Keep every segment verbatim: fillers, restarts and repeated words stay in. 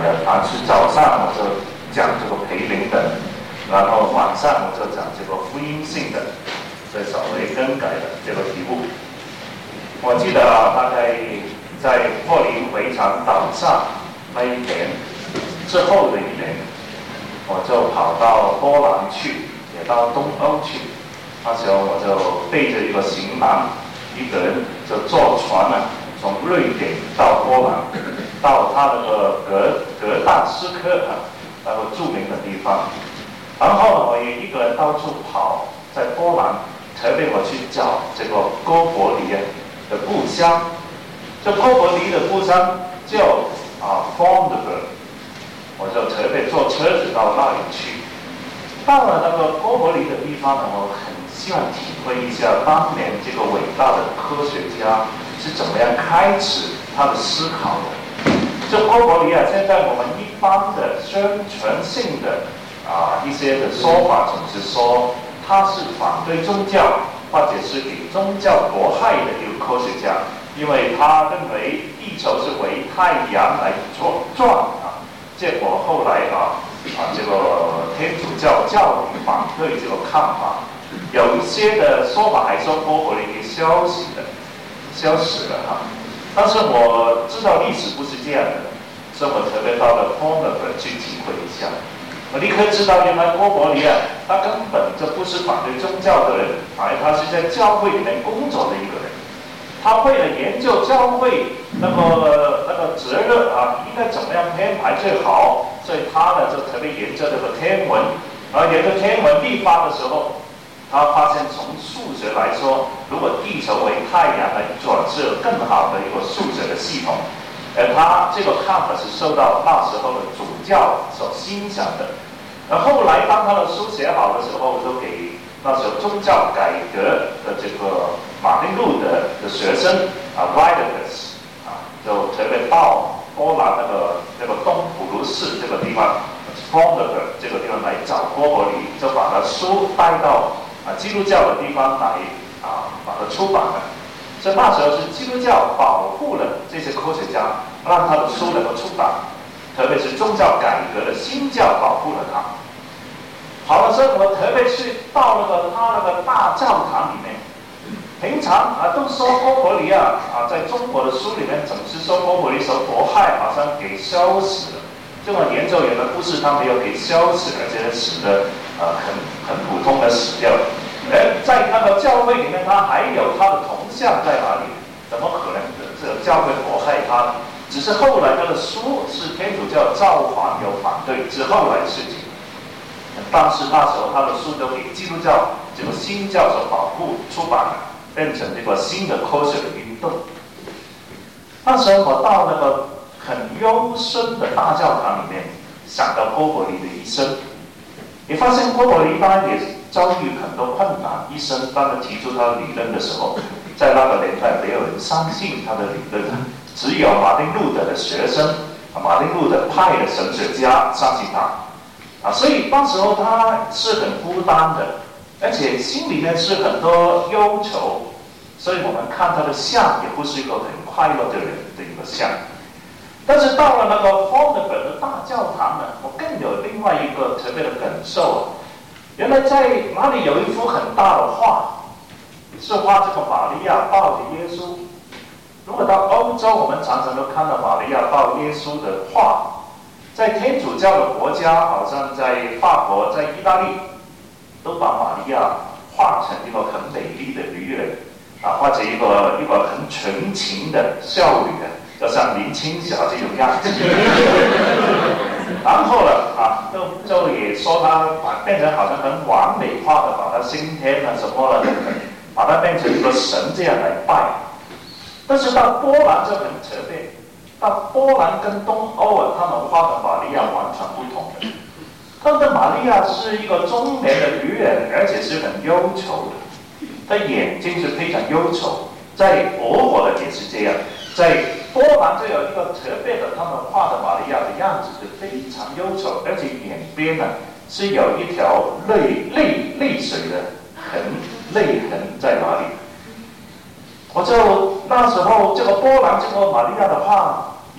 的，啊，是早上我就讲这个培灵的，然后晚上我就讲这个福音性的，所以稍微更改了这个题目。我记得啊，大概在破灵回肠岛上那一年之后的一年，我就跑到波兰去，也到东欧去。那时候我就背着一个行囊，一个人就坐船啊，从瑞典到波兰，到他那个格格但斯克啊，那个著名的地方。然后呢，我也一个人到处跑，在波兰，特别我去找这个哥伯里的故乡。这哥伯里的故乡叫啊 Fonderburg， 我就特别坐车子到那里去。到了那个哥伯里的地方呢，我很希望体会一下当年这个伟大的科学家是怎么样开始他的思考的。这哥伯里啊，现在我们一般的宣传性的啊一些的说法，总是说他是反对宗教或者是给宗教迫害的一个科学家，因为他认为地球是围太阳来转啊。结果后来啊啊这个天主教教理反对这个看法。有一些的说法还说哥伯里给消息的，消失了哈。但是我知道历史不是这样的，所以我特别到了 Fonderburg 去体会一下。我立刻知道，原来哥伯里啊，他根本就不是反对宗教的人，而他是在教会里面工作的一个人。他为了研究教会那个那个责任啊，应该怎么样编排最好，所以他呢就特别研究这个天文，然后研究天文历法的时候。他发现从数学来说，如果地球为太阳来转，是有更好的一个数学的系统。而他这个看法是受到那时候的主教所欣赏的。而后来当他的书写好的时候，就给那时候宗教改革的这个马丁路德的学生啊 Vitus 啊，就特别到波兰那个那个东普鲁士这个地方 Fonderburg 这个地方来找哥伯里，就把他书带到。啊，基督教的地方来啊，把它出版了。所以那时候是基督教保护了这些科学家，让他的书能够出版，特别是宗教改革的新教保护了他。好了，所以我特别是到那个他那个大教堂里面，平常啊都说哥伯里啊啊，在中国的书里面总是说哥伯里受迫害，好像给消死了。这个研究员的不是他没有给消死，而且死的呃很很普通的死掉。而在那个教会里面，他还有他的铜像在哪里？怎么可能这个教会迫害他？只是后来他的书是天主教教皇有反对之后来的事情。但是那时候他的书都给基督教这个新教所保护出版了，变成这个新的科学的运动。那时候我到那个很幽深的大教堂里面，想到哥伯里的一生，你发现哥伯里当然也遭遇很多困难。医生当他提出他的理论的时候，在那个年代没有人相信他的理论，只有马丁路德的学生，马丁路德派的神学家相信他。啊，所以那时候他是很孤单的，而且心里面是很多忧愁，所以我们看他的像也不是一个很快乐的人的一个像。但是到了那个 Fonderburg 的大教堂呢，我更有另外一个特别的感受。原来在哪里有一幅很大的画，是画这个玛利亚抱着耶稣。如果到欧洲，我们常常都看到玛利亚抱耶稣的画。在天主教的国家，好像在法国、在意大利，都把玛利亚画成一个很美丽的女人啊，或者一个一个很纯情的少女啊。就像林青霞这种样子，然后呢啊，就就也说他把变成好像很完美化的，把他升天啊什么了，把他变成一个神这样来拜。但是到波兰就很特别，到波兰跟东欧啊，他们画的玛利亚完全不同的。他们的玛利亚是一个中年的女人，而且是很忧愁的，她眼睛是非常忧愁。在俄国的也是这样。在波兰就有一个特别的，他们画的玛利亚的样子是非常忧愁，而且眼边呢是有一条泪泪泪水的痕，泪痕在哪里？我就那时候这个波兰这个玛利亚的画有很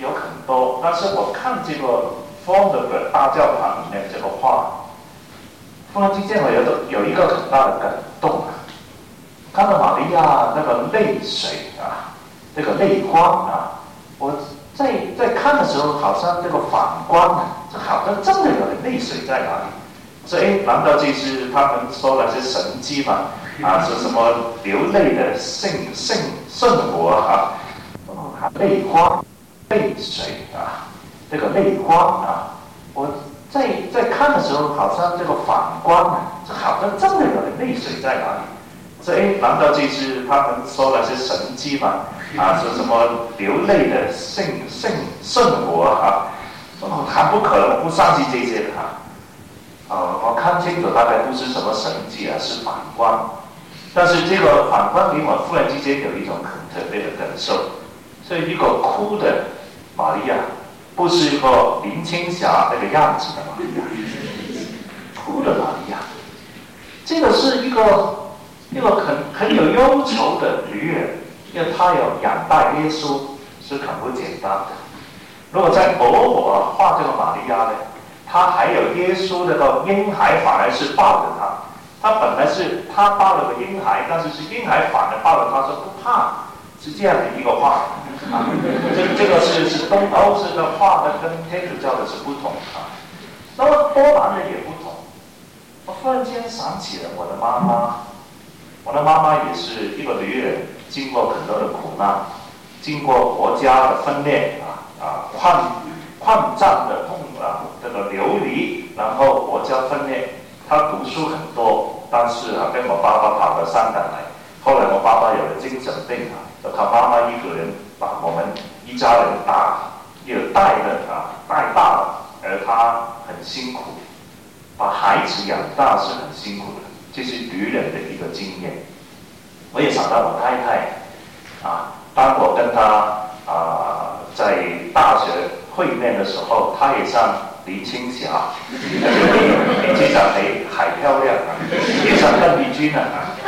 多，但是我看这个 Fonderburg 大教堂里面这个画，忽然之间我有个有一个很大的感动啊，看到玛利亚那个泪水啊，那个泪光啊，我在在看的时候，好像这个反观啊，这好像真的有泪水在哪里？所以，难道这是他们说的是神迹吗？啊，是什么流泪的圣圣圣母啊？哦，泪花、泪水啊，这个泪光啊，我在在看的时候，好像这个反观啊，这好像真的有泪水在哪里？所以，难道这是他们说的是神迹吗？啊，是什么流泪的圣圣圣母啊？哦，他不可能不相信这些的哈。呃，我看清楚大概不是什么神迹啊，是反观。但是这个反观给我忽然之间有一种很特别的感受，所以一个哭的玛利亚，不是一个林青霞那个样子的玛利亚，哭的玛利亚，这个是一个一个很很有忧愁的女人，因为她有养大耶稣是很不简单的。如果在俄国画这个玛利亚呢？他还有耶稣那个婴孩，反而是抱着他。他本来是他抱了个婴孩，但是是婴孩反而抱着他，说不怕，是这样的一个画。啊，这这个是是东欧式的画的，跟天主教的是不同啊。那么波兰的也不同。我忽然间想起了我的妈妈，我的妈妈也是一个女人，经过很多的苦难，经过国家的分裂啊啊抗抗战的痛。啊，这个流离，然后国家分裂，他读书很多，但是啊，跟我爸爸跑到香港来。后来我爸爸有了精神病啊，就他妈妈一个人把我们一家人打，也带了啊，带大了，而他很辛苦，把孩子养大是很辛苦的，这是女人的一个经验。我也想到我太太啊，当我跟她啊在大学会面的时候，她也像林青霞，比机长还还漂亮啊，也像邓丽君啊，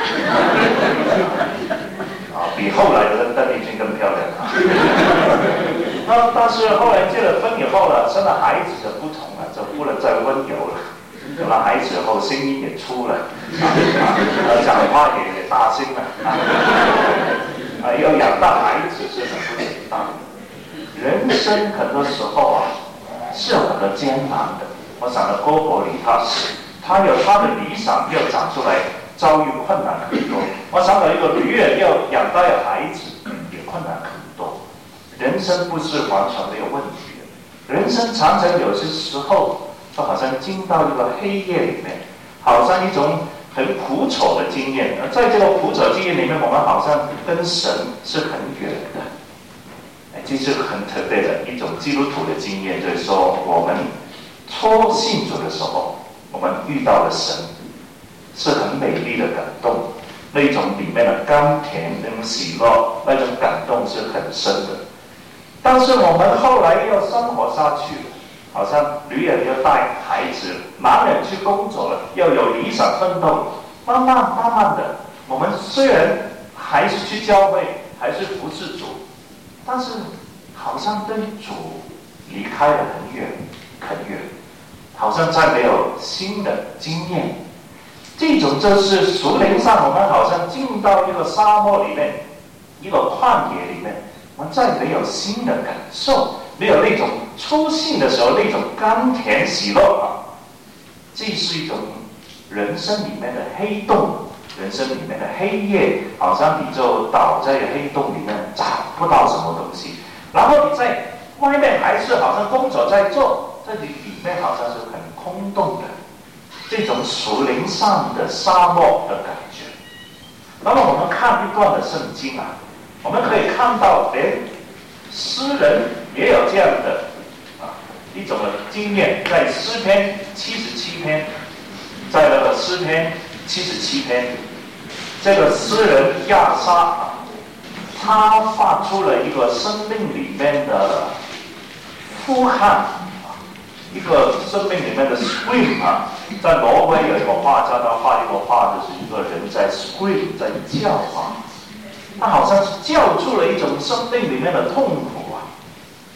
啊，比后来的邓丽君更漂亮啊。那但是后来结了婚以后了，生了孩子就不同了，就不能再温柔了。有了孩子后，声音也粗了，啊啊，讲话也也大声了，啊，啊，要养大孩子是很不简单的。人生很多时候啊，是有很多艰难的。我想到郭伯里，他是他有他的理想要长出来，遭遇困难很多。我想到一个女人要养大孩子，也困难很多。人生不是完全没有问题的，人生常常有些时候就好像进到一个黑夜里面，好像一种很苦楚的经验。而在这个苦楚经验里面，我们好像跟神是很远的。这是很特别的一种基督徒的经验，就是说我们初信主的时候，我们遇到了神，是很美丽的感动，那一种里面的甘甜跟喜乐，那种感动是很深的。但是我们后来要生活下去了，好像女人要带孩子，男人去工作了，要有理想奋斗，慢慢慢慢的，我们虽然还是去教会，还是服侍主，但是好像跟主离开了很远很远，好像再没有新的经验。这种就是属灵上，我们好像进到一个沙漠里面，一个旷野里面，我们再没有新的感受，没有那种初信的时候那种甘甜喜乐啊。这是一种人生里面的黑洞，人生里面的黑夜，好像你就倒在黑洞里面，找不到什么东西。然后你在外面还是好像工作在做，这里里面好像是很空洞的，这种属灵上的沙漠的感觉。那么我们看一段的圣经啊，我们可以看到连诗人也有这样的啊一种的经验，在诗篇七十七篇，在那个诗篇七十七篇，这个诗人亚沙啊，他发出了一个生命里面的呼喊，一个生命里面的 scream 啊，在挪威有一个画家，他画一个画，就是一个人在 scream 在叫啊，他好像是叫出了一种生命里面的痛苦啊。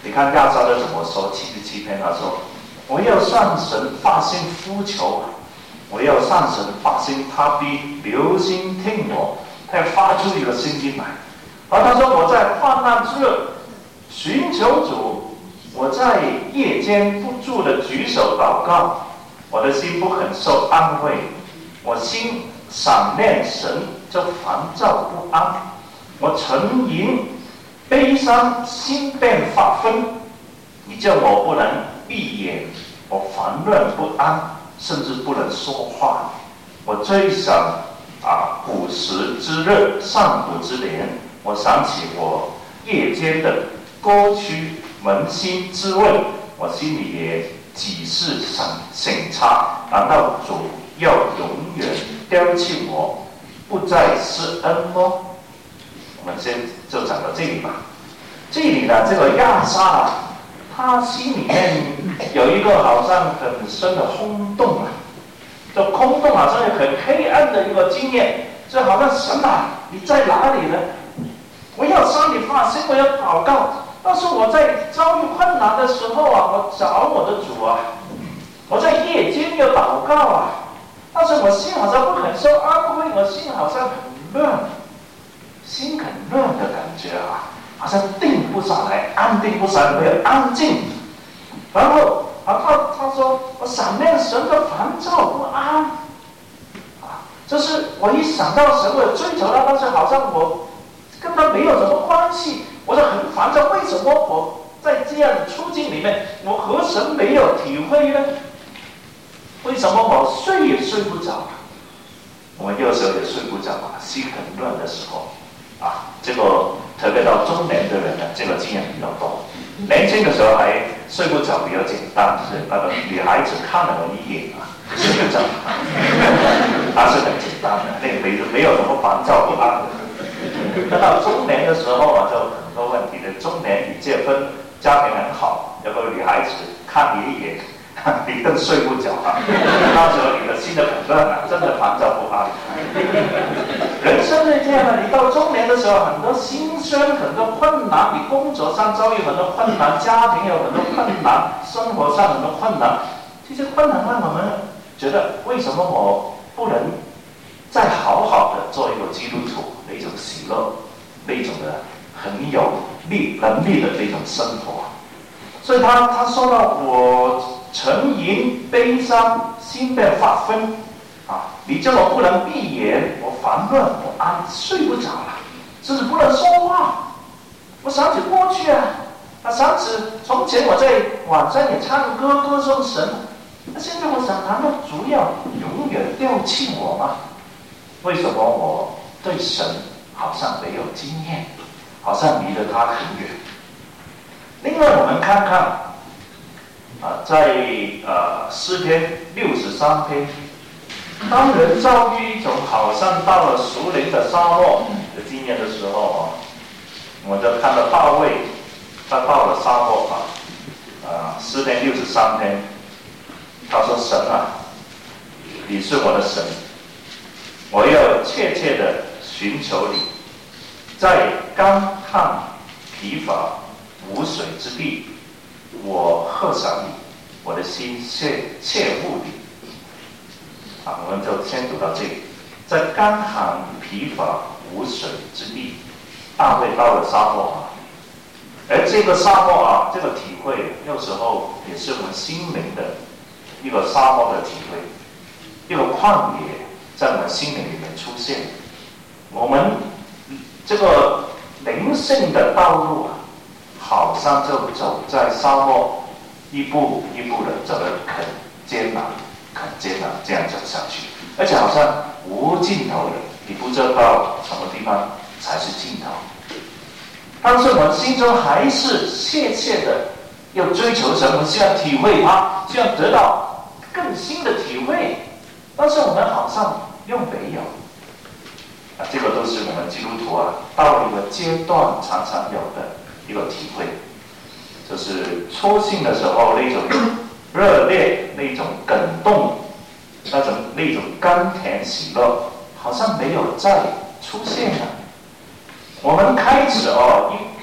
你看亚萨的怎么说？七十七篇他说：“我要向神发心呼求，我要向神发心，他必留心听我。”他发出一个声音来，而他说：“我在患难之日寻求主，我在夜间不住的举手祷告，我的心不肯受安慰，我心想念神就烦躁不安，我沉吟悲伤，心变发昏。你叫我不能闭眼，我烦乱不安，甚至不能说话。我追想啊，古时之日，上古之年，我想起我夜间的歌曲，扪心自问，我心里也几是省省察，难道主要永远丢弃我，不再施恩吗？”我们先就讲到这里吧。这里呢，这个亚萨啊，他心里面有一个好像很深的轰动啊，这空洞好像很黑暗的一个经验，就好像神啊，你在哪里呢？我要向你发心，我要祷告，但是我在遭遇困难的时候啊，我找我的主啊，我在夜间要祷告啊，但是我心好像不肯受安慰，我心好像很乱，心很乱的感觉啊，好像定不下来，安定不下来，没有安静。然后啊，他他说我想念神的烦躁不安啊，就是我一想到神，我追求他，但是好像我跟他没有什么关系，我就很烦躁。为什么我在这样的处境里面，我和神没有体会呢？为什么我睡也睡不着？我们有时候也睡不着啊，心很乱的时候啊，这个特别到中年的人呢，这个经验比较多。年轻的时候还睡不着，比较简单，是那个女孩子看了我一眼啊，睡不着，还是很简单的，那个没没有什么烦躁不安的。那到中年的时候啊，就很多问题的。中年你结婚，家庭很好，有个女孩子看你一眼，你更睡不着啊。那时候你的心都很乱啊，真的烦躁不安。人生是这样的，你到中年的时候，很多心酸，很多困难，你工作上遭遇很多困难，家庭有很多困难，生活上很多困难。这些困难让我们觉得，为什么我不能再好好的做一个基督徒，那种喜乐，那种的很有力能力的那种生活？所以他他说到我沉吟悲伤，心变发昏啊！你叫我不能闭眼，我烦乱不安，睡不着了，甚至不能说话。我想起过去啊，啊，想起从前我在晚上也唱歌歌颂神，那现在我想，难道主要永远丢弃我吗？为什么我对神好像没有经验，好像离得他很远？另外，我们看看啊，在呃诗篇六十三篇，当人遭遇一种好像到了属灵的沙漠的经验的时候啊，我就看到大卫他到了沙漠啊，啊，诗篇六十三篇，他说：“神啊，你是我的神。我要切切的寻求你，在干旱疲乏无水之地，我贺赏你，我的心切切慕你。”啊，我们就先读到这里。在干旱疲乏无水之地，大卫到了沙漠啊，而这个沙漠啊，这个体会，有时候也是我们心灵的一个沙漠的体会，一个旷野。在我们心灵里面出现，我们这个灵性的道路啊，好像就走在沙漠，一步一步的走得很艰难，很艰难，这样走下去，而且好像无尽头的，你不知道什么地方才是尽头。但是我们心中还是切切的要追求神，我们希望体会它，希望得到更新的体会。但是我们好像又没有啊，这个都是我们基督徒啊到了一个阶段常常有的一个体会，就是初信的时候那种热烈、那种感动、那种那种甘甜喜乐，好像没有再出现了。我们开始哦，一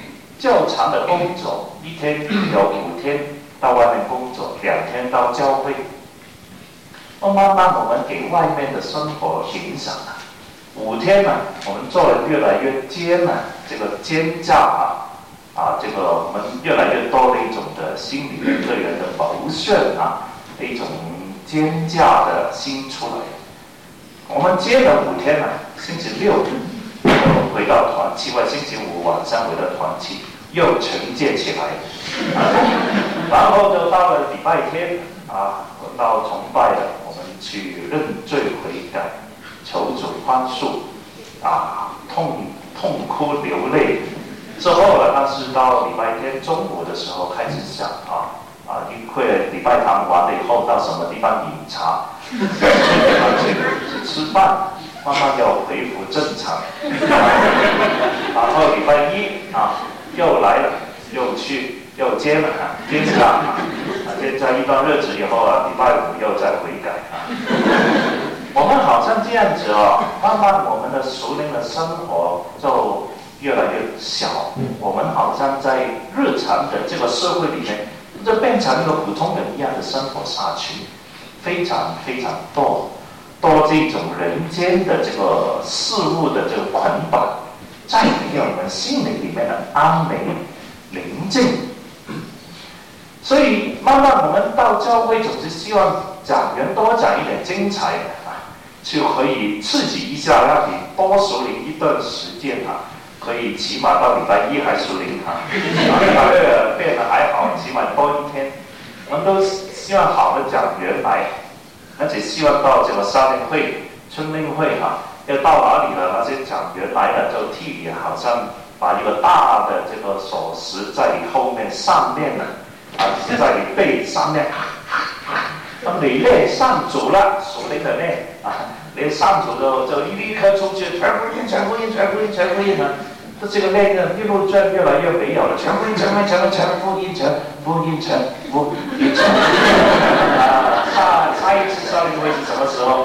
较长的工作，一天有五天到外面工作，两天到教会。哦，慢慢我们给外面的生活影响了。五天呢，我们做人越来越奸了，这个奸诈啊，啊，这个我们越来越多的一种的心里面对人的谋顺啊，一种奸诈的心出来。我们接了五天了，星期六回到团契，或星期五晚上回到团契，又承接起来，然后就到了礼拜天啊，到崇拜了，我们去认罪悔改，求主宽恕，啊，痛痛哭流泪。之后呢，但是到礼拜天中午的时候开始想啊啊，因为礼拜堂完了以后，到什么地方饮茶，去去吃饭，慢慢要恢复正常。然后礼拜一啊，又来了，又去又接了啊，接着啊，接着一段日子以后啊，礼拜五又再悔改啊。我们好像这样子哦，慢慢我们的属灵的生活就越来越小，我们好像在日常的这个社会里面，就变成一个普通人一样的生活下去，非常非常多多这种人间的这个事物的这个捆绑，再没有我们心灵里面的安宁宁静。所以慢慢我们到教会总是希望讲员多讲一点精彩的啊，就可以刺激一下，让你多属灵一段时间啊。可以起码到礼拜一还属灵哈，礼拜二变得还好，起码多一天。我们都希望好的讲员来，而且希望到这个夏令会、春令会哈，要到哪里了，那些讲员来了就替你好像把一个大的这个锁匙在你后面上面了，啊，在你背上面。当你练上主了，属灵的练啊，练上主就就立刻出去，全福音、全福音、全福音、全福音啊！这个练呢，一路转越来越没有了，全福音、全福音、全福音、全福音、全福音、全福音、全啊！下下一次夏令会是什么时候？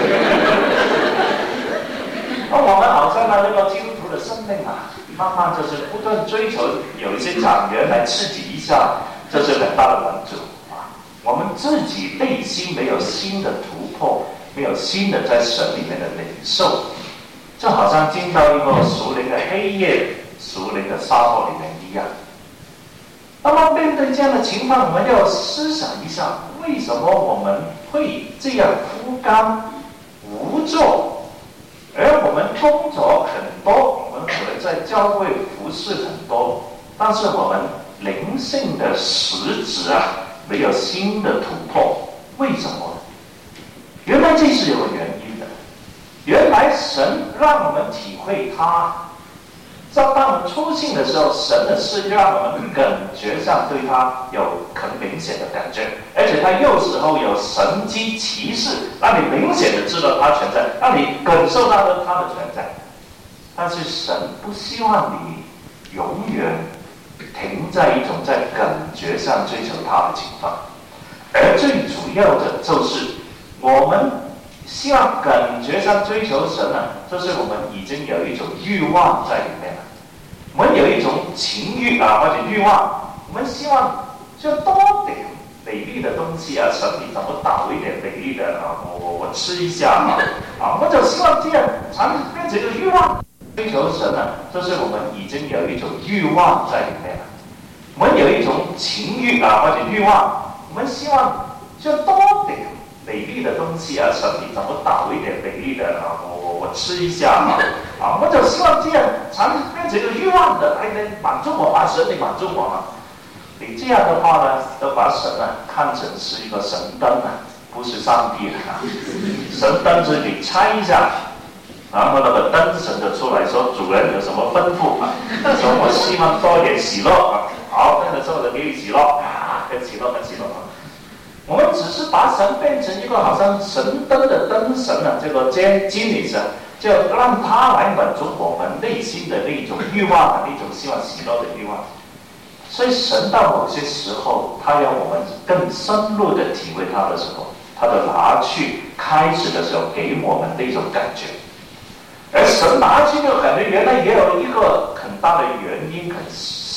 那我们好像呢，这个基督徒的生命啊，慢慢就是不断追求有一些讲员来刺激一下，这是很大的帮助。我们自己内心没有新的突破，没有新的在神里面的领受，就好像进到一个属灵的黑夜、属灵的沙漠里面一样。那么面对这样的情况，我们要思想一下，为什么我们会这样枯干无作？而我们工作很多，我们可能在教会服侍很多，但是我们灵性的实质啊，没有新的突破，为什么？原来这是有个原因的。原来神让我们体会他，在当我们出信的时候，神的是让我们感觉上对他有很明显的感觉，而且他有时候有神迹奇事，让你明显的知道他存在，让你感受到了他的存在。但是神不希望你永远停在一种在感觉上追求他的情况，而最主要的就是我们希望感觉上追求神呢，就是我们已经有一种欲望在里面了，我们有一种情欲啊或者欲望，我们希望就多点美丽的东西啊，神你怎么倒一点美丽的啊，我我我吃一下啊，啊，我就希望这样才变成一个欲望。追求神呢，就是我们已经有一种欲望在里面了，我们有一种情欲啊或者欲望，我们希望就多点美丽的东西啊，神你怎么倒一点美丽的啊，我我我吃一下啊，啊，我就希望这样才变成一个欲望的来来满足我啊，神你满足我啊。你这样的话呢，都把神啊看成是一个神灯啊，不是上帝啊，神灯是你拆一下。然后那个灯神就出来说，主人有什么吩咐啊？说我希望多一点喜乐啊。好，那个时候就给你喜乐啊，跟喜乐跟喜乐啊。我们只是把神变成一个好像神灯的灯神啊，这个经经理神，就让他来满足我们内心的那种欲望啊，那种希望喜乐的欲望。所以神到某些时候，他要我们更深入的体会他的时候，他的拿去开始的时候给我们那种感觉。而神拿去的可能原来也有一个很大的原因，很深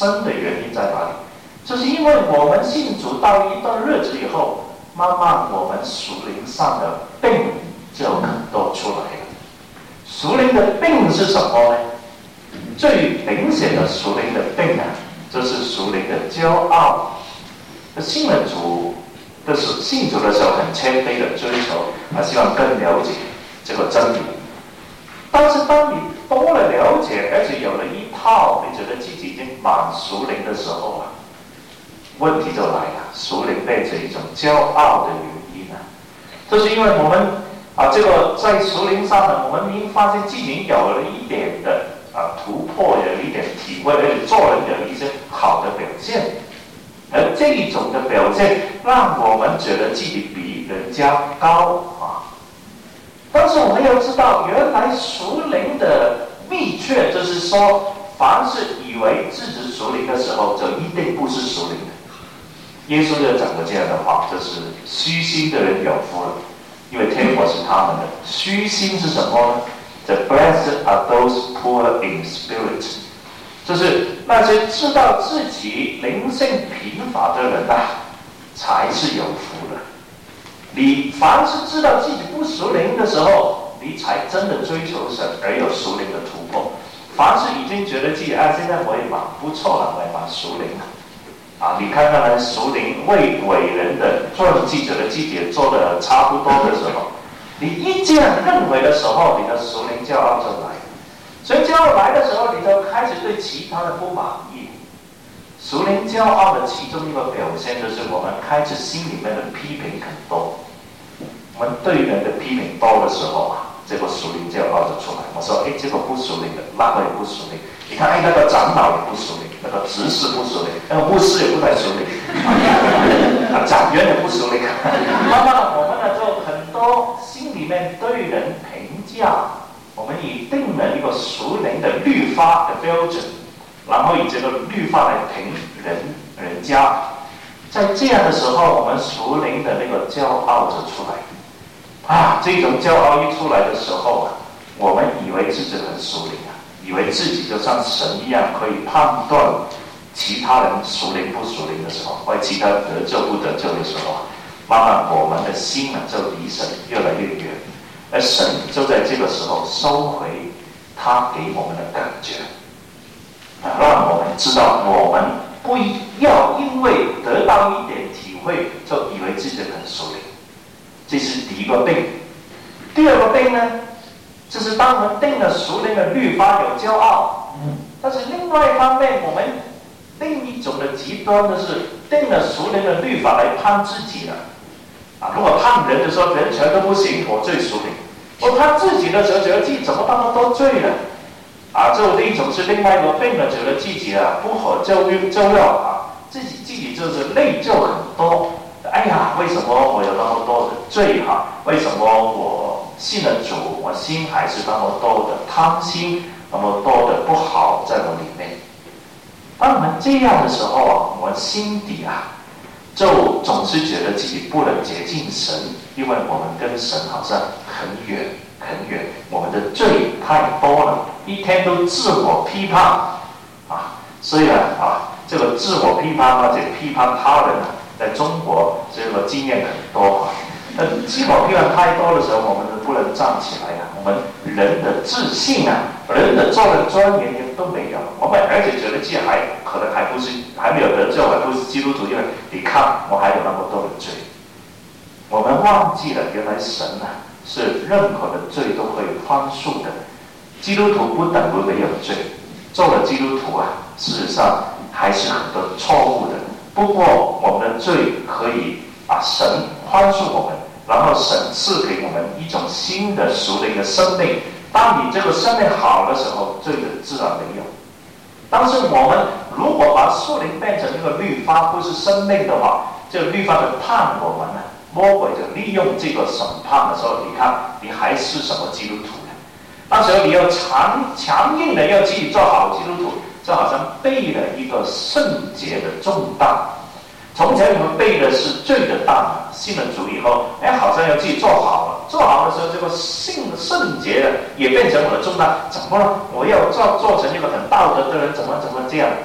深的原因在哪里？就是因为我们信主到一段日子以后，慢慢我们属灵上的病就都出来了。属灵的病是什么呢？最明显的属灵的病啊，就是属灵的骄傲。信了主的时候，信主的时候很谦卑的追求，他希望更了解这个真理。但是当你多了了解，而且有了一套，你觉得自己已经满属灵的时候啊，问题就来了，属灵变成一种骄傲的原因啊，就是因为我们啊，这个在属灵上呢，我们已经发现自己有了一点的啊突破，有一点体会，而且做人有一些好的表现，而这一种的表现，让我们觉得自己比人家高啊。但是我们要知道，原来属灵的秘诀就是说，凡是以为自己属灵的时候，就一定不是属灵的。耶稣就讲过这样的话，就是虚心的人有福了，因为天国是他们的。虚心是什么呢？ The blessed are those poor in spirit， 就是那些知道自己灵性贫乏的人啊，才是有福的。你凡是知道自己不属灵的时候，你才真的追求神而有属灵的突破。凡是已经觉得自己啊，现在我也蛮不错了，我也蛮属灵了。啊，你看看呢，属灵为伟人的做记者的记者做的差不多的时候，你一这样认为的时候，你的属灵骄傲就来了。所以骄傲来的时候，你就开始对其他的不满意。属灵骄傲的其中一个表现，就是我们开始心里面的批评很多。我们对人的批评多的时候啊，这个属灵骄傲就出来。我说，哎，这个不属灵的，那个也不属灵。你看，哎，那个长老也不属灵，那个执事不属灵，那个牧师也不太属灵，啊，长员也不属灵。慢慢的，我们呢就很多心里面对人评价，我们以定了一个属灵的律法的标准，然后以这个律法来评人人家。在这样的时候，我们属灵的那个骄傲就出来。啊，这种骄傲一出来的时候啊，我们以为自己很属灵啊，以为自己就像神一样可以判断其他人属灵不属灵的时候，或者其他得救不得救的时候啊，慢慢我们的心呢就离神越来越远，而神就在这个时候收回他给我们的感觉，啊，让我们知道我们不要因为得到一点体会就以为自己很属灵。这是第一个病。第二个病呢，就是当我们定了属灵的律法有骄傲，但是另外一方面，我们另一种的极端的是定了属灵的律法来判自己的。啊，如果判人的时候，人全都不行，我最属灵；我判自己的时候，觉得自己怎么那么多罪呢？啊，这另一种是另外一个病了，觉得自己啊不可救救药啊，自己自己就是内疚很多。哎呀，为什么我有那么多的罪哈？为什么我信了主，我心还是那么多的贪心，那么多的不好在我里面？当我们这样的时候啊，我们心底啊，就总是觉得自己不能接近神，因为我们跟神好像很远很远，我们的罪太多了，一天都自我批判啊。虽然啊，这个自我批判或者批判他人啊，在中国这个经验很多啊，那自我批判太多的时候，我们就不能站起来啊。我们人的自信啊，人的做人尊严都没有。我们而且觉得自己还可能还不是还没有得救，还不是基督徒，因为你看我还有那么多的罪。我们忘记了，原来神啊是任何的罪都可以宽恕的。基督徒不等于没有罪，做了基督徒啊，事实上还是很多错误的。不过我们的罪可以啊，神宽恕我们，然后神赐给我们一种新的属灵的生命。当你这个生命好的时候，罪的自然没有。但是我们如果把属灵变成一个律法，不是生命的话，这个律法的判我们呢，魔鬼就利用这个审判的时候，你看你还是什么基督徒呢？那时候你要强强硬的要自己做好基督徒，就好像背了一个圣洁的重担。从前我们背的是罪的担，信了主以后，哎，好像要自己做好了。做好的时候，这个性圣洁的也变成我的重担。怎么了？我要做做成一个很道德的人，怎么怎么这样？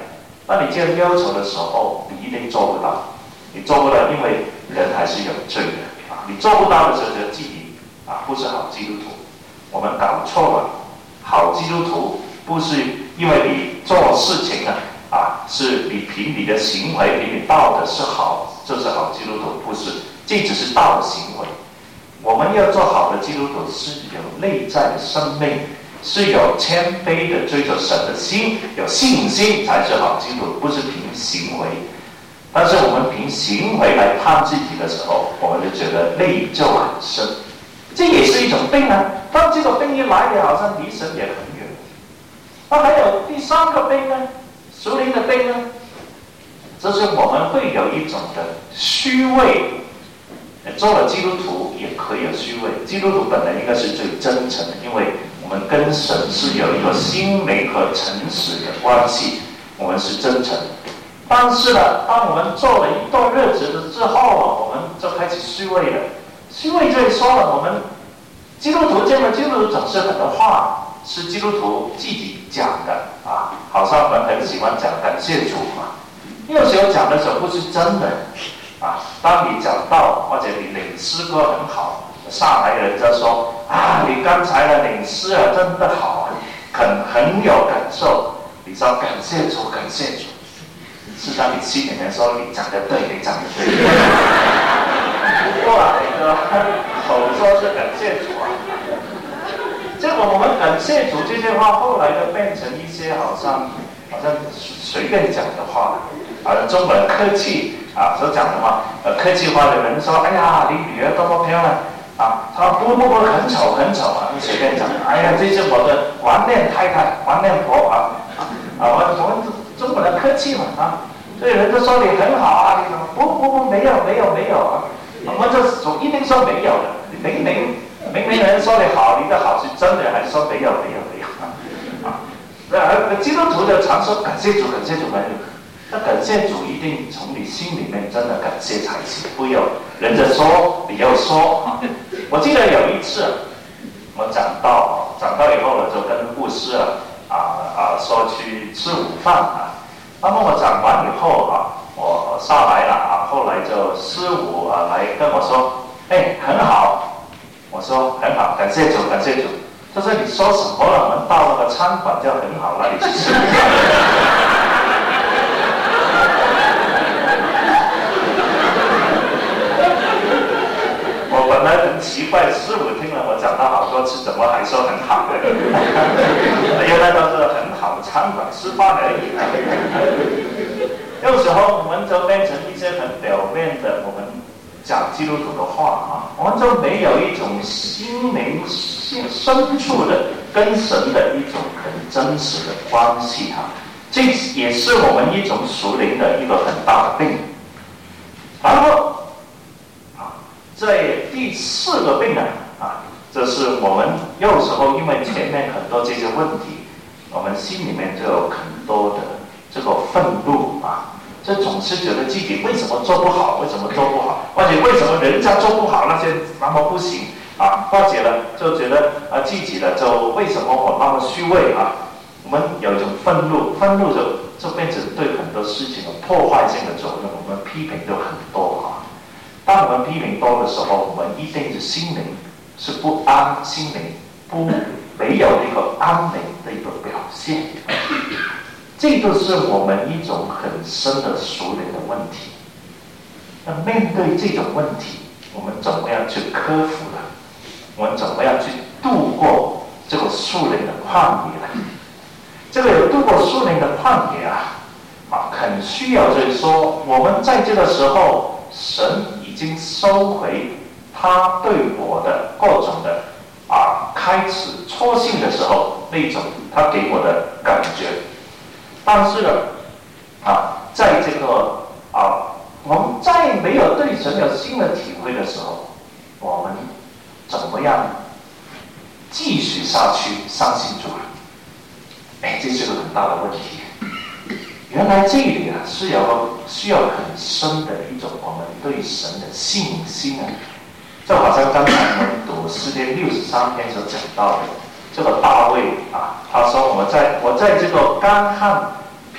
当你这样要求的时候，你一定做不到。你做不到，因为人还是有罪的啊。你做不到的时候，就自己啊不是好基督徒。我们搞错了，好基督徒不是因为你做事情啊啊，是你凭你的行为，凭你道德是好，这是好基督徒，不是，这只是道德行为。我们要做好的基督徒，是有内在的生命，是有谦卑的追求神的心，有信心才是好基督徒，不是凭行为。但是我们凭行为来判自己的时候，我们就觉得内疚很深，这也是一种病啊。当这个病一来，你好像离神也很远。那还有第三个病呢，属灵的病呢，就是我们会有一种的虚伪。做了基督徒也可以有虚伪，基督徒本来应该是最真诚的，因为我们跟神是有一个心灵和诚实的关系，我们是真诚的。但是呢，当我们做了一段日子了之后啊，我们就开始虚伪了。虚伪就说了，我们基督徒见了基督徒总是很多话是基督徒自己讲的啊，好像我们很喜欢讲感谢主嘛。有时候讲的时候不是真的啊。当你讲道或者你领诗歌很好，上来人家说啊，你刚才的领诗啊真的好，很很有感受。你说感谢主，感谢主。是当你心里面说你讲的对，你讲的对。不过啊，那个口说是感谢主啊。结果我们感谢主这些话，后来就变成一些好像好像随便讲的话，啊，中文客气啊所讲的话，呃，客气话的人说，哎呀，你女儿多么漂亮啊，她不不不很丑很丑啊，随便讲，哎呀，这是我的怀念太太，怀念婆啊啊，我我们中国人客气嘛啊，所以人家说你很好啊，你说不不不没有没有没有啊，我们就一定说没有的，明明明明人说你好，你的好是真的，还是说没有没有没有啊？那基督徒就常说感谢主，感谢主没有。那感谢主一定从你心里面真的感谢才行，不要人家说你要说啊。我记得有一次我讲到讲到以后了，就跟牧师啊啊说去吃午饭啊。那么我讲完以后啊，我上来了啊，后来就师母啊来跟我说，哎，很好。我说很好，感谢主，感谢主。他说你说什么了？我们到那个餐馆就很好了，你去吃午饭。我本来很奇怪，师傅听了我讲到好多次，怎么还说很好的？原来都是很好的餐馆吃饭而已。有时候我们就变成一些很表面的，我们讲基督徒的话啊，我们就没有一种心灵深处的跟神的一种很真实的关系啊，这也是我们一种属灵的一个很大的病。然后在第四个病呢啊，这是我们有时候因为前面很多这些问题，我们心里面就有很多的这个愤怒啊，这总是觉得自己为什么做不好，为什么做不好，或者为什么人家做不好，那些那么不行啊，或者呢就觉得啊自己的就为什么我那么虚伪啊，我们有一种愤怒，愤怒就就变成对很多事情的破坏性的作用，我们批评就很多啊。当我们批评多的时候，我们一定是心灵是不安，心灵不没有一个安宁的一个表现。这个是我们一种很深的属灵的问题。那面对这种问题，我们怎么样去克服呢？我们怎么样去度过这个属灵的旷野呢？这个有度过属灵的旷野啊，啊，很需要就是说，我们在这个时候，神已经收回他对我的各种的啊开始初信的时候那种他给我的感觉，但是呢啊，在这个啊我们再没有对神有新的体会的时候，我们怎么样继续下去相信主？哎，这是个很大的问题。原来这里啊是有需要很深的一种我们对神的信心啊，就好像刚才我们读诗篇六十三篇所讲到的，这个大卫啊，他说我在我在这个干旱疲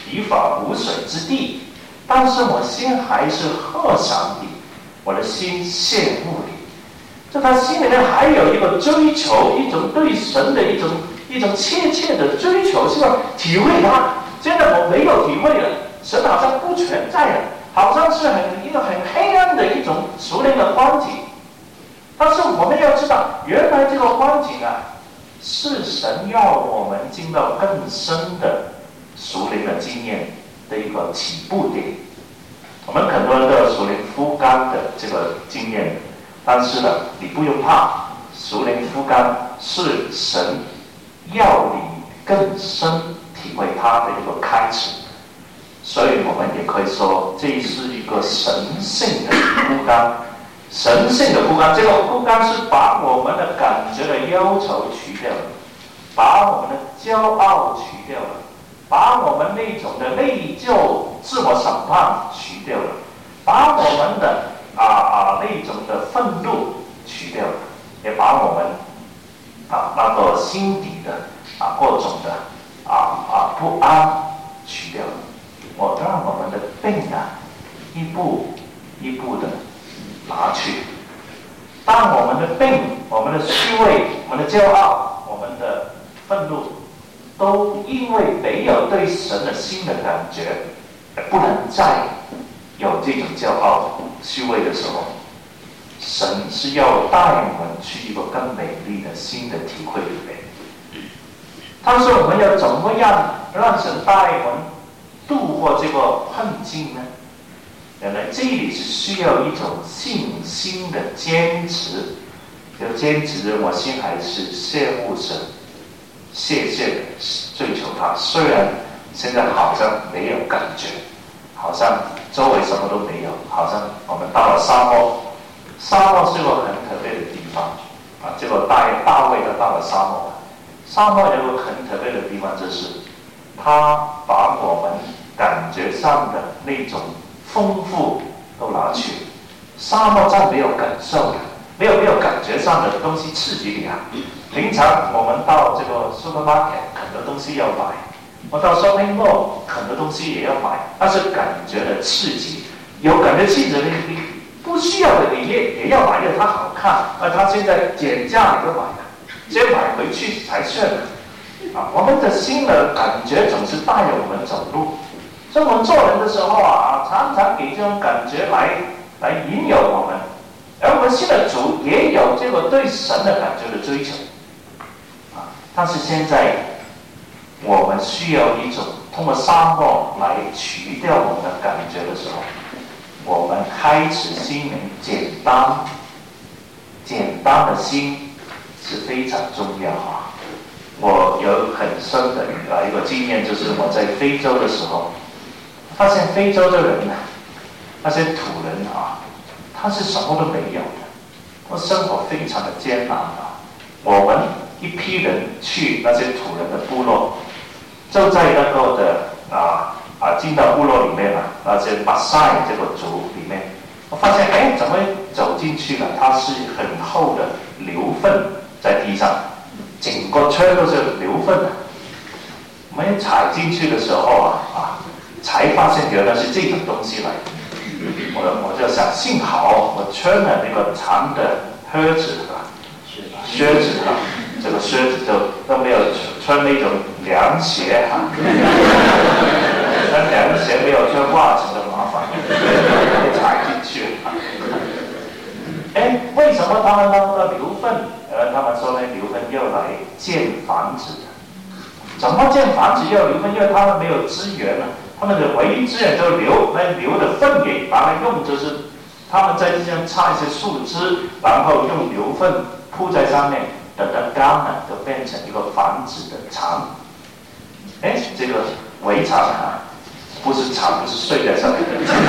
疲乏无水之地，但是我心还是贺赏你，我的心羡慕你。就他心里面还有一个追求，一种对神的一种一种切切的追求，希望体会他。现在我没有体会了，神好像不存在了，好像是很一个很黑暗的一种属灵的光景。但是我们要知道，原来这个光景啊，是神要我们进到更深的属灵的经验的一个起步点。我们很多人都有属灵枯干的这个经验，但是呢，你不用怕，属灵枯干是神要你更深体会他的一个开始。所以我们也可以说，这是一个神性的枯干。神性的枯干，这个枯干是把我们的感觉的忧愁去掉了，把我们的骄傲去掉了，把我们那种的内疚、自我审判去掉了，把我们的啊啊那种的愤怒去掉了，也把我们啊那个心底的啊各种的啊啊不安去掉了。我让我们的病啊一步一步的拿去。当我们的病、我们的虚伪、我们的骄傲、我们的愤怒，都因为没有对神的新的感觉，不能再有这种骄傲、虚伪的时候，神是要带我们去一个更美丽的新的体会里面。但是我们要怎么样让神带我们度过这个困境呢？原来这里是需要一种信心的坚持，要坚持我心还是羡慕神，谢谢的追求他。虽然现在好像没有感觉，好像周围什么都没有，好像我们到了沙漠，沙漠是个很特别的地方啊。这个大大卫他到了沙漠，沙漠有个很特别的地方，就是他把我们感觉上的那种丰富都拿去。沙漠站没有感受的，没有没有感觉上的东西刺激你啊。平常我们到这个 supermarket 很多东西要买，我到 shopping mall 很多东西也要买，但是感觉的刺激，有感觉气质的你不需要的你也也要买，因为它好看，而它现在减价你就买了，先买回去才算啊。我们的心的感觉总是带着我们走路。所以我们做人的时候啊，常常给这种感觉来来引诱我们，而我们信的主也有这个对神的感觉的追求啊。但是现在我们需要一种通过沙漠来取掉我们的感觉的时候，我们开始心灵简单，简单的心是非常重要啊。我有很深的一个经验，就是我在非洲的时候。发现非洲的人呢，那些土人啊，他是什么都没有的，我生活非常的艰难啊。我们一批人去那些土人的部落，就在那个的啊啊进到部落里面啊，那些马赛这个族里面，我发现哎，怎么走进去了？它是很厚的牛粪在地上，整个圈都是牛粪的。我们踩进去的时候啊啊。才发现原来是这种东西来的，我我就想，幸好我穿了那个长的靴子啊，靴子啊，这个靴子就都没有穿那种凉鞋啊，穿凉鞋没有穿袜子的麻烦，被踩进去啊。哎，为什么他们那个牛粪？呃，他们说呢，牛粪要来建房子的，怎么建房子要牛粪？因为他们没有资源了。他们的唯一资源就是牛，那牛的粪也拿来用，就是他们在地上插一些树枝，然后用牛粪铺在上面，等到干了就变成一个房子的墙。哎，这个围墙啊，不是墙，不是睡在上面的墙。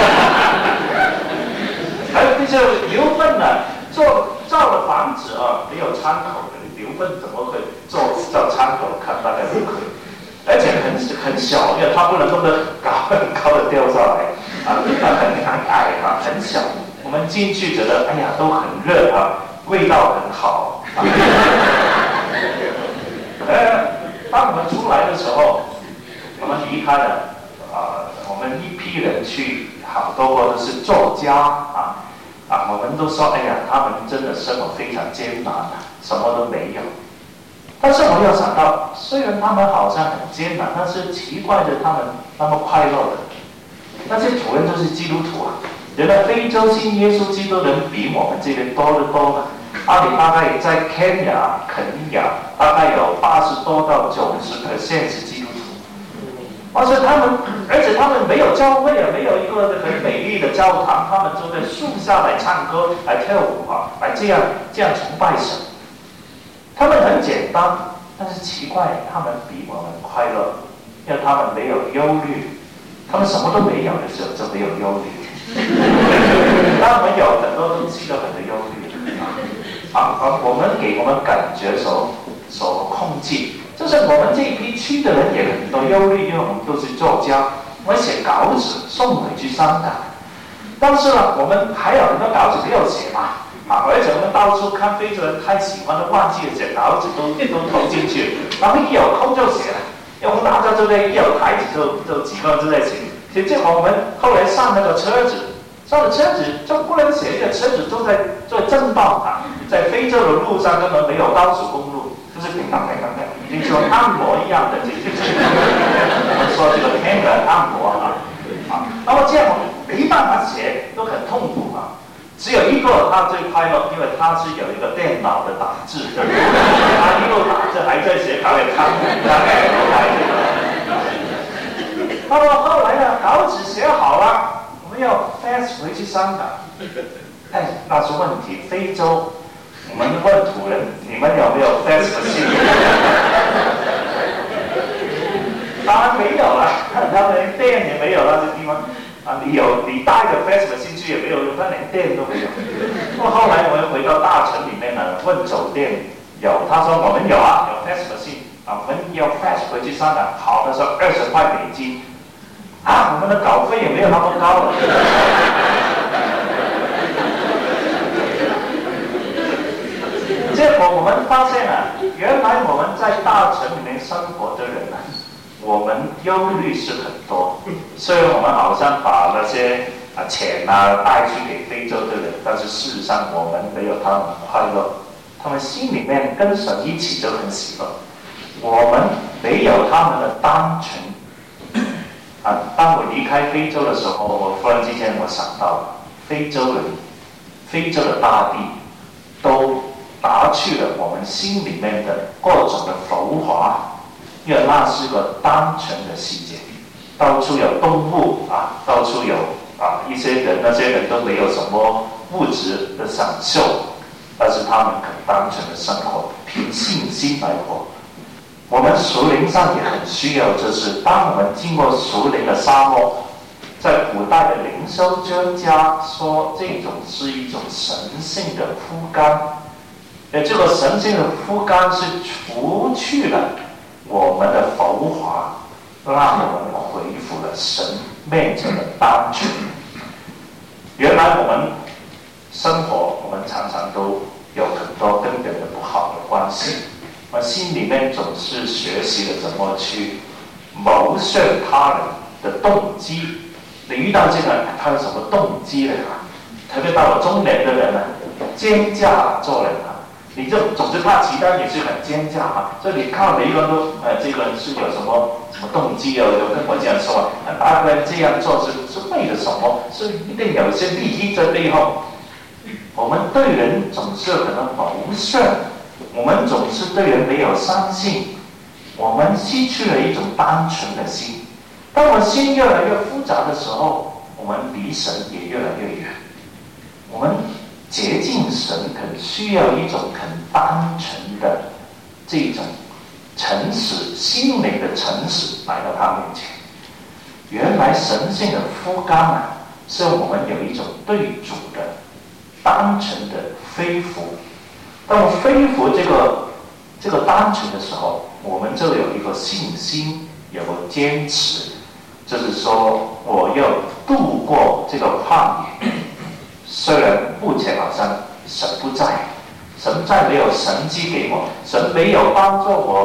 而这些牛粪呢，做造的房子啊，没有窗口的，牛粪怎么会做造窗口？看大概不可以。而且很很小，因为它不能弄得很高很高的掉下来啊，它很很矮啊，很小。我们进去觉得，哎呀，都很热啊，味道很好啊。呃，当我们出来的时候，我们离开了，呃，我们一批人去，好多个都是作家啊啊，我们都说，哎呀，他们真的生活非常艰难啊，什么都没有。但是我又想到，虽然他们好像很艰难，但是奇怪的，他们那么快乐的。那些主人都是基督徒啊，原来非洲信耶稣基督人比我们这边多得多了。阿里大概在肯亚、肯亚大概有八十多到九十 percent 是基督徒，而且他们，而且他们没有教会啊，没有一个很美丽的教堂，他们就在树下来唱歌、来跳舞啊，来这样这样崇拜神。他们很简单，但是奇怪，他们比我们快乐，因为他们没有忧虑。他们什么都没有的时候就没有忧虑，他们有很多东西都很多忧虑啊啊！我们给我们感觉所所控制，就是我们这一批区的人也很多忧虑，因为我们都是作家，我们写稿子送回去香港，但是呢，我们还有很多稿子没有写嘛啊！而且我们到处看非洲人太喜欢了，忘记了写稿子都都投进去，然后一有空就写了。因为我们大家就在一有台子就就几个人就在写，其实这我们后来上那个车子，上了车子就不能写，这个车子都在做震荡啊，在非洲的路上根本没有高速公路，就是平当平当平，已经像按摩一样的，这这我们说这个天然按摩啊啊，那么这样我们没办法写，都很痛苦啊。只有一个他最快乐，因为他是有一个电脑的打字的，他一路打字还在写稿也看不看不来。那么后来呢，稿子写好了，我们要 fax 回去香港。哎，那是问题，非洲，我们问土人，你们有没有 fax 信？当然没有了，他们连电也没有那些地方。啊，你有你带着 fax 的兴趣也没有用，他连电都没有。那么后来我们回到大城里面呢，问酒店有，他说我们有啊，有 fax 的信啊，我们要 fax 回去香港，好的时候二十块美金，啊，我们的稿费也没有那么高了。结果我们发现啊，原来我们在大城里面生活的人啊。我们忧虑是很多，虽然我们好像把那些啊钱啊带去给非洲的人，但是事实上我们没有他们快乐，他们心里面跟神一起就很喜乐，我们没有他们的单纯。啊，当我离开非洲的时候，我忽然之间我想到，非洲人、非洲的大地都拿去了我们心里面的各种的浮华。因为那是个单纯的世界，到处有动物啊，到处有啊一些人，那些人都没有什么物质的享受，但是他们很单纯的生活，凭信心来活。我们属灵上也很需要，就是当我们经过属灵的沙漠，在古代的灵修专家说，这种是一种神性的枯干，而这个神性的枯干是除去了我们的浮华，让我们恢复了神面前的单纯。原来我们生活，我们常常都有很多跟别人不好的关系，我心里面总是学习了怎么去谋算他人的动机。你遇到这个人，他有什么动机呢？特别到了中年的人呢，奸诈做人啊。你就总之他其他也是很奸诈啊，所以你看每一个人都，呃，这个人是有什么什么动机哦，有跟我这样说啊，大个人这样做是是为了什么？是一定有一些利益在背后。我们对人总是可能谋算，我们总是对人没有相信，我们失去了一种单纯的心。当我们心越来越复杂的时候，我们离神也越来越远。我们接近神很需要一种很单纯的这种诚实，心灵的诚实来到他面前。原来神性的枯干啊，是我们有一种对主的单纯的恢复。当我恢复这个这个单纯的时候，我们就有一个信心，有个坚持，就是说我要度过这个旷野。虽然目前好像神不在，神在没有神迹给我，神没有帮助我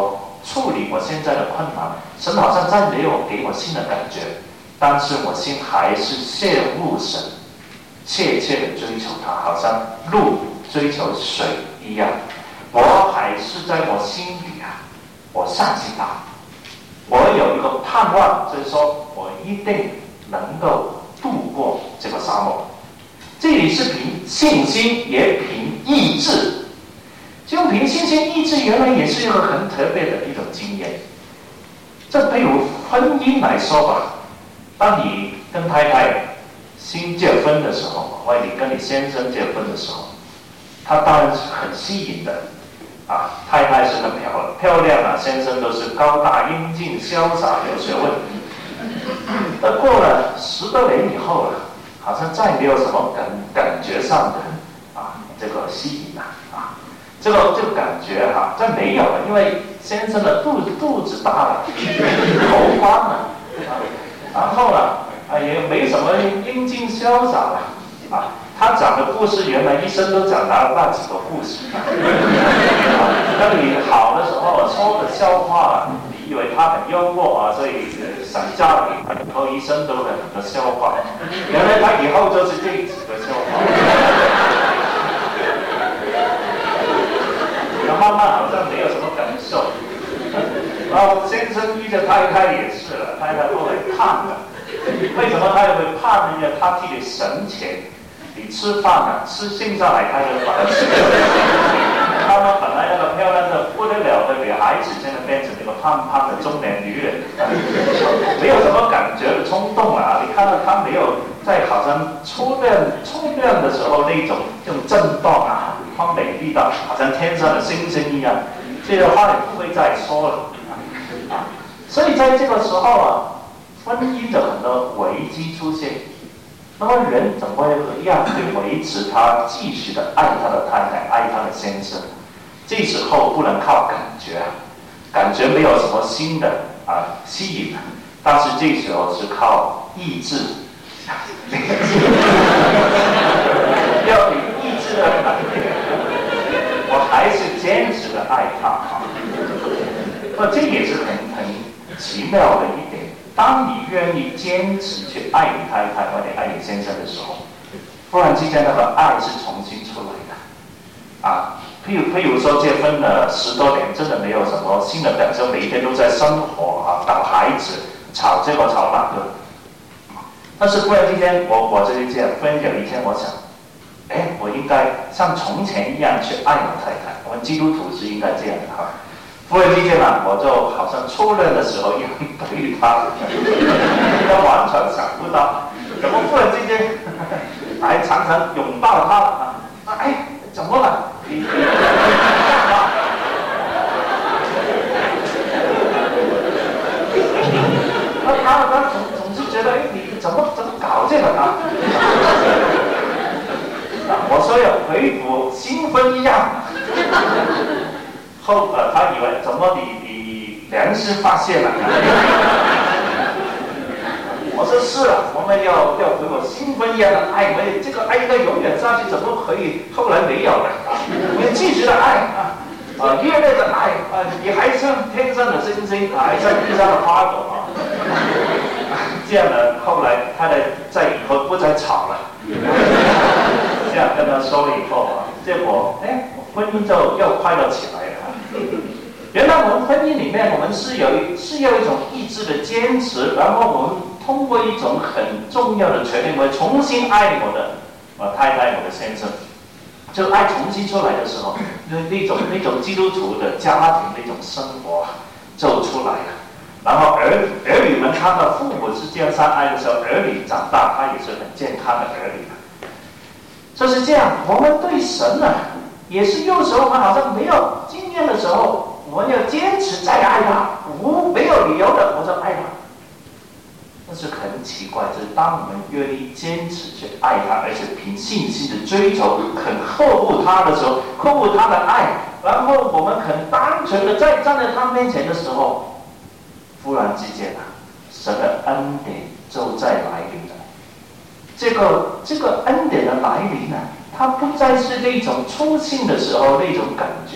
处理我现在的困难，神好像再没有给我新的感觉，但是我心还是羡慕神，切切的追求他，好像鹿追求水一样。我还是在我心底啊，我相信他，我有一个盼望，就是说我一定能够度过这个沙漠。这里是凭信心，也凭意志。就凭信心意志，原来也是一个很特别的一种经验。这譬如婚姻来说吧，当你跟太太新结婚的时候，或者你跟你先生结婚的时候，他当然是很吸引的啊，太太是很漂漂亮啊，先生都是高大英俊、潇洒有学问。那过了十多年以后了，好像再没有什么感感觉上的啊这个吸引了啊。这个这个感觉哈、啊，这没有了，因为先生的肚子肚子大了，头光了，啊，然后呢，啊也没什么英俊潇洒了，啊，他讲的故事原来一生都讲了那几个故事，啊，当你好的时候说的笑话，你以为他很幽默啊，所以想嫁给他，以后一生都很多笑话，原来他以后就是这几个笑话。慢慢好像没有什么感受，然后先生遇着太太也是了，太太后来胖了，为什么他会胖呢？因为他替你省钱，你吃饭啊，吃剩下来他就把它吃掉。他们本来那个漂亮的不得了的女孩子，现在变成一个胖胖的中年女人，没有什么感觉的冲动啊！你看到她没有在好像初恋初恋的时候那种这种震动啊。很美丽的，好像天上的星星一样，这个话也不会再说了啊。所以在这个时候啊，婚姻的很多危机出现，那么人怎么样去维持他继续的爱他的太太，爱他的先生？这时候不能靠感觉啊，感觉没有什么新的啊吸引，但是这时候是靠意志，要比意志的能力。我还是坚持的爱他啊，那这也是很很奇妙的一点。当你愿意坚持去爱你太太或者爱你先生的时候，忽然之间那个爱是重新出来的啊。譬如譬如说结婚了十多年，真的没有什么新的感受，每一天都在生活啊，打孩子，吵这个吵那个。但是忽然之间，我我这一届忽然有一天，我想。哎，我应该像从前一样去爱我太太。我们基督徒是应该这样的哈。忽然之间呢，我就好像初恋的时候一样陪她，我完全想不到，怎么忽然之间还常常拥抱她啊？哎，怎么了？你你干嘛？他他他总总是觉得，哎，你怎么怎么搞这个啊？我说要恢复新婚一样，后呃，他以为怎么你你良心发现了？我说是啊，我们要要恢复新婚一样的爱，我们这个爱应该永远下去，怎么可以后来没有了？我们继续的爱啊，啊，热烈的爱啊，你还像天上的星星，还像地上的花朵啊。这样呢，后来他的在以后不再吵了。这样跟他说了以后啊，结果哎，婚姻就又快乐起来了。原来我们婚姻里面，我们是有一是有一种意志的坚持，然后我们通过一种很重要的决定，我重新爱我的我太太，我的先生，就爱重新出来的时候，那那种那种基督徒的家庭那种生活就出来了。然后儿儿女们看到父母之间相爱的时候，儿女长大，他也是很健康的儿女。就是这样，我们对神呢、啊，也是有时候我们好像没有经验的时候，我们要坚持再爱他，无没有理由的我就爱他。但是很奇怪，就是当我们愿意坚持去爱他，而且凭信心的追求，肯呵护他的时候，呵护他的爱，然后我们肯单纯的在站在他面前的时候，忽然之间啊，神的恩典就在来临了。这个这个恩典的来临呢，它不再是那种初信的时候那种感觉，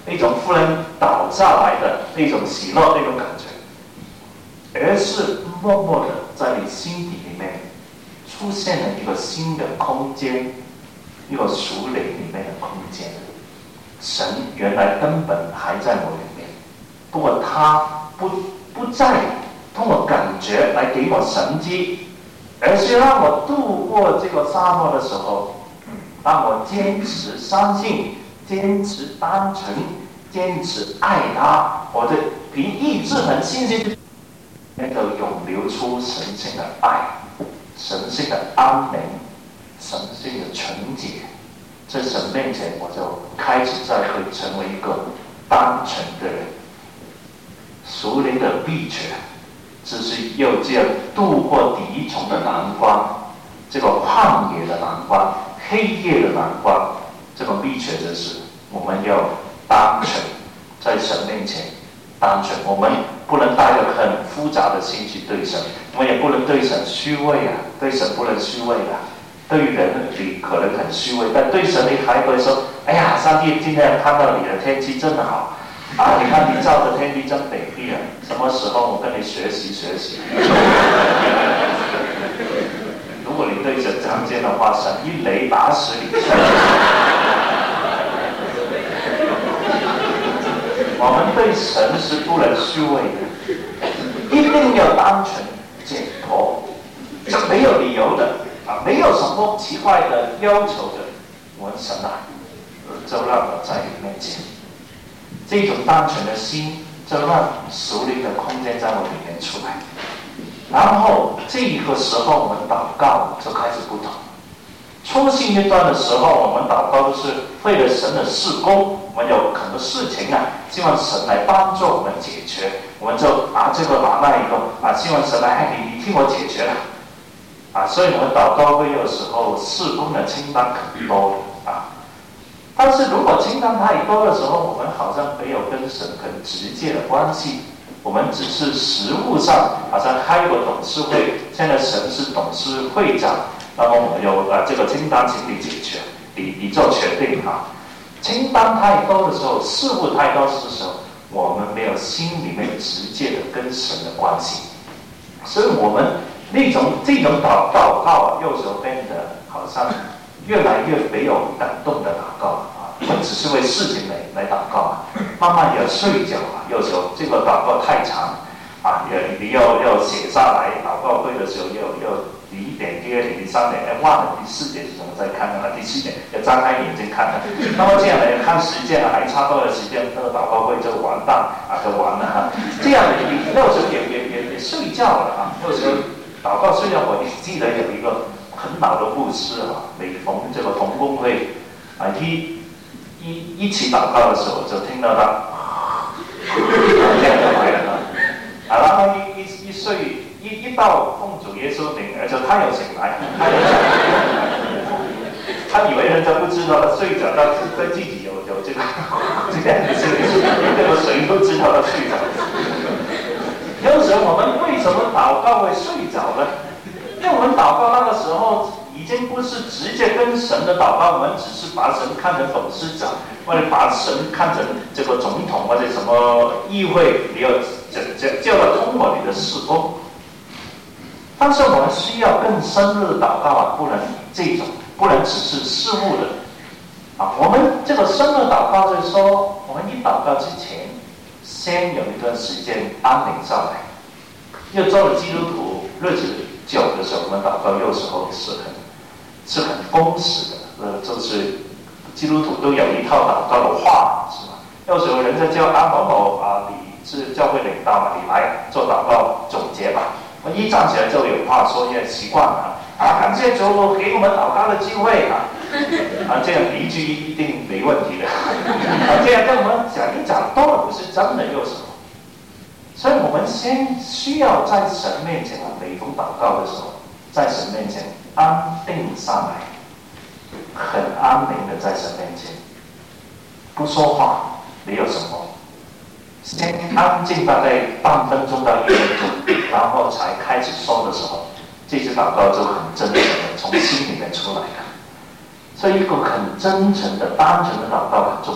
那种忽然倒下来的那种喜乐那种感觉，而是默默的在你心底里面出现了一个新的空间，一个属灵里面的空间。神原来根本还在我里面，不过他不不再通过感觉来给我神迹，而是让我度过这个沙漠的时候，让我坚持相信，坚持单纯，坚持爱他，我的凭意志和信心能够涌流出神性的爱，神性的安宁，神性的纯洁。在神面前，我就开始再会成为一个单纯的人。属灵的秘诀，只是要这样度过敌重的难关，这个旷野的难关，黑夜的难关。这个秘诀就是我们要单纯，在神面前单纯。我们不能带着很复杂的心去对神，我们也不能对神虚伪啊，对神不能虚伪啊。对人你可能很虚伪，但对神你还会说：“哎呀，上帝今天看到你的天气真好啊！你看你照的天气真美丽啊！什么时候我跟你学习学习？”如果你对神这样的话，神一雷打死你。我们对神是不能虚伪的，一定要单纯简朴，就没有理由的。啊，没有什么奇怪的要求的，我们神啊，就让我在你面前，这种单纯的心，就让属灵的空间在我里面出来。然后这个时候，我们祷告就开始不同。初信一段的时候，我们祷告都是为了神的事工，我们有很多事情啊，希望神来帮助我们解决，我们就拿这个拿那一个啊，希望神来，哎，你你替我解决了。啊，所以我们祷告会有时候事工的清单很多啊，但是如果清单太多的时候，我们好像没有跟神很直接的关系，我们只是实务上好像开过董事会，现在神是董事会长，那么我们有啊这个清单，请你解决，你你做决定啊。清单太多的时候，事务太多的时候，我们没有心里面直接的跟神的关系，所以我们。那种这种祷祷告啊，有时候变得好像越来越没有感动的祷告啊，我们只是为事情来来祷告啊，慢慢要睡觉啊，有时候这个祷告太长啊，也你要要写下来，祷告会的时候要要第一点、第二点、第三点，哎忘了第四点是什么再看看，第七点要张开眼睛看看，那么这样来看时间啊，还差多的时间，那个祷告会就完蛋啊，就完了哈、啊。这样你你有时候也也也也睡觉了啊，有时候。祷告虽然我记得有一个很老的牧师啊，每逢这个同工会啊一一一起祷告的时候，就听到他这样就来了啊，然后一一一睡一一到奉主耶稣名，而且他又醒来，他又醒来，他以为人家不知道他睡着，但是对自己有有这个这样的事情，这个谁都知道他睡着。有时候我们为什么祷告会睡着呢？因为我们祷告那个时候已经不是直接跟神的祷告，我们只是把神看成董事长，或者把神看成这个总统或者什么议会，你要叫叫他通过你的事工。但是我们需要更深入的祷告啊，不能这种，不能只是事务的啊。我们这个深入祷告就是说，我们一祷告之前。先有一段时间安宁下来，因为做了基督徒日子久的时候，我们祷告有时候是很是很公式的，呃，就是基督徒都有一套祷告的话，是吧？有时候人家叫啊某某啊，你是教会领导嘛，你来做祷告总结吧。我一站起来就有话说，也习惯了啊，感谢主给我们祷告的机会啊。啊，这样一句一定没问题的。啊，这样跟我们讲一讲，多了不是真的有什么。所以我们先需要在神面前啊，每逢祷告的时候，在神面前安定下来，很安宁的在神面前，不说话，没有什么，先安静大概半分钟到一分钟，然后才开始说的时候，这次祷告就很真诚的从心里面出来了。所以一个很真诚的、单纯的祷告很重要。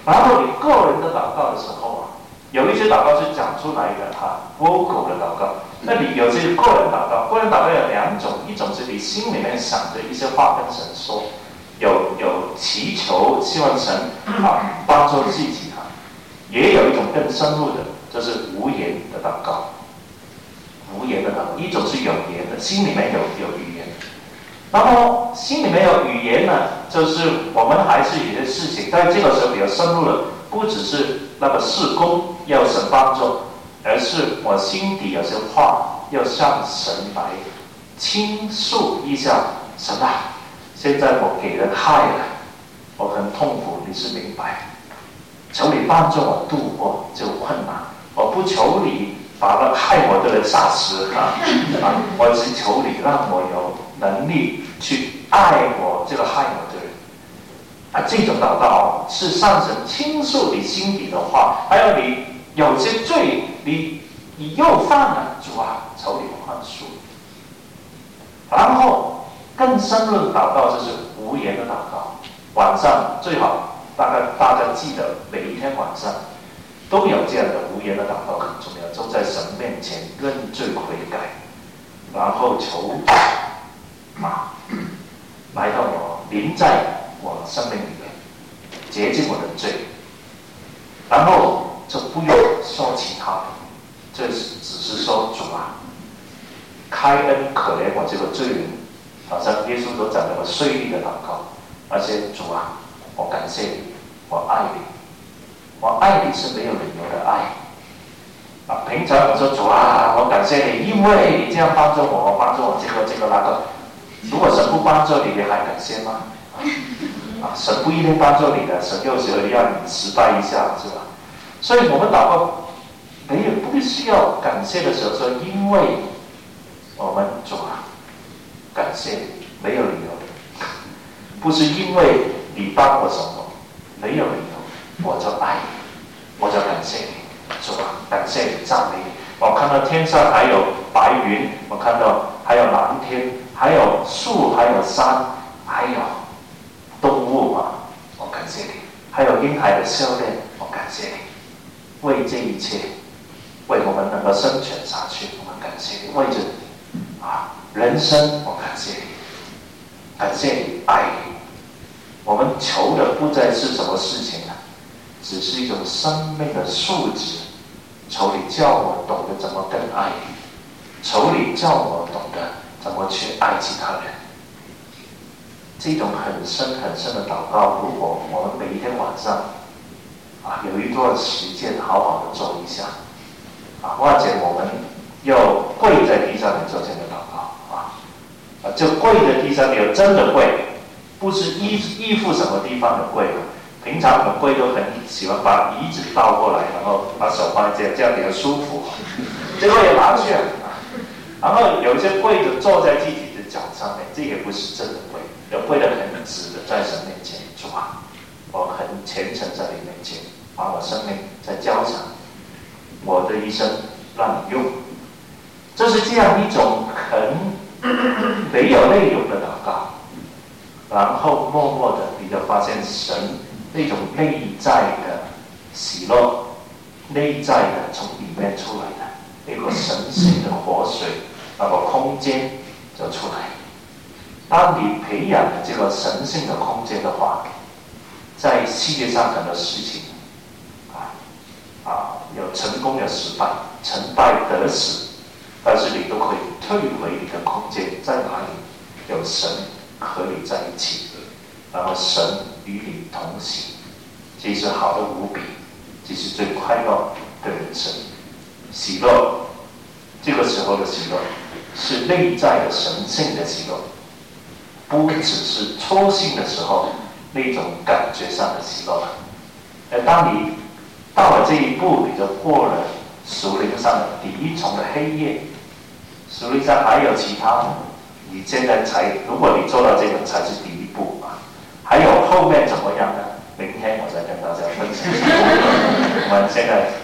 然后你个人的祷告的时候啊，有一些祷告是讲出来的哈 ，vocal 的祷告。那你有些个人祷告，个人祷告有两种，一种是你心里面想着一些话跟神说，有有祈求，希望神啊帮助自己啊。也有一种更深入的，就是无言的祷告。无言的祷告，一种是有言的，心里面有有语言。然后心里面有语言呢，就是我们还是有些事情，在这个时候比较深入了，不只是那个事工要神帮助，而是我心底有些话要向神来倾诉一下。神啊，现在我给人害了，我很痛苦，你是明白。求你帮助我度过这个困难，我不求你把那害我的人杀死啊！啊，我只求你让我有能力去爱我这个害我的人。啊，这种祷告是向神倾诉你心底的话，还有你有些罪，你你又犯了，主啊，求你宽恕。然后更深入的祷告就是无言的祷告，晚上最好大概大家记得每一天晚上都有这样的无言的祷告，很重要，就在神面前认罪悔改，然后求啊来到我临在我生命里面，洁净我的罪，然后就不用说其他的，这只是说主啊，开恩可怜我这个罪人，好像耶稣都讲了个税吏的祷告，而且主啊，我感谢你，我爱你。我爱你是没有理由的爱啊！平常我说主啊，我感谢你，因为你这样帮助我，帮助我这个这个那个。如果神不帮助你，你还感谢吗？啊，神不一定帮助你的，神有时候让你失败一下，是吧？所以我们祷告没有不需要感谢的时候说，因为我们主啊，感谢你，没有理由的，不是因为你帮我什么，没有理由。我就爱你，我就感谢你，主啊，感谢你，赞美你。我看到天上还有白云，我看到还有蓝天，还有树，还有山，还有动物啊，我感谢你。还有婴孩的笑脸，我感谢你。为这一切，为我们能够生存下去，我们感谢你。为着啊人生，我感谢你，感谢你，爱你。我们求的不再是什么事情了，只是一种生命的素质。求你叫我懂得怎么更爱你，求你叫我懂得怎么去爱其他人。这种很深很深的祷告，如果我们每一天晚上啊有一段时间好好的做一下啊，或者我们要跪在地上面做这样的祷告啊，啊就跪在地上面，真的跪，不是依依附什么地方的跪。平常我们跪都很喜欢把椅子倒过来，然后把手放在这样，这样比较舒服。结果也拿去了，然后有一些跪着坐在自己的脚上面，这也不是真的跪，有跪得很直的在神面前，主啊，我很虔诚在你面前，把我生命在交上，我的一生让你用。这是这样一种很没有内容的祷告，然后默默的你就发现神那种内在的喜乐，内在的从里面出来的那个神性的活水，那个空间就出来。当你培养了这个神性的空间的话，在世界上很多事情啊啊有成功有失败，成败得失，但是你都可以退回你的空间在哪里？有神和你在一起，然后神与你同行，这是好的无比，这是最快乐的人生。喜乐，这个时候的喜乐是内在的神性的喜乐，不只是初信的时候那种感觉上的喜乐。而当你到了这一步，你就过了属灵上的第一重的黑夜，属灵上还有其他的，你现在才，如果你做到这个才是第一步啊，还有后面怎么样呢？明天我再跟大家分享。我们现在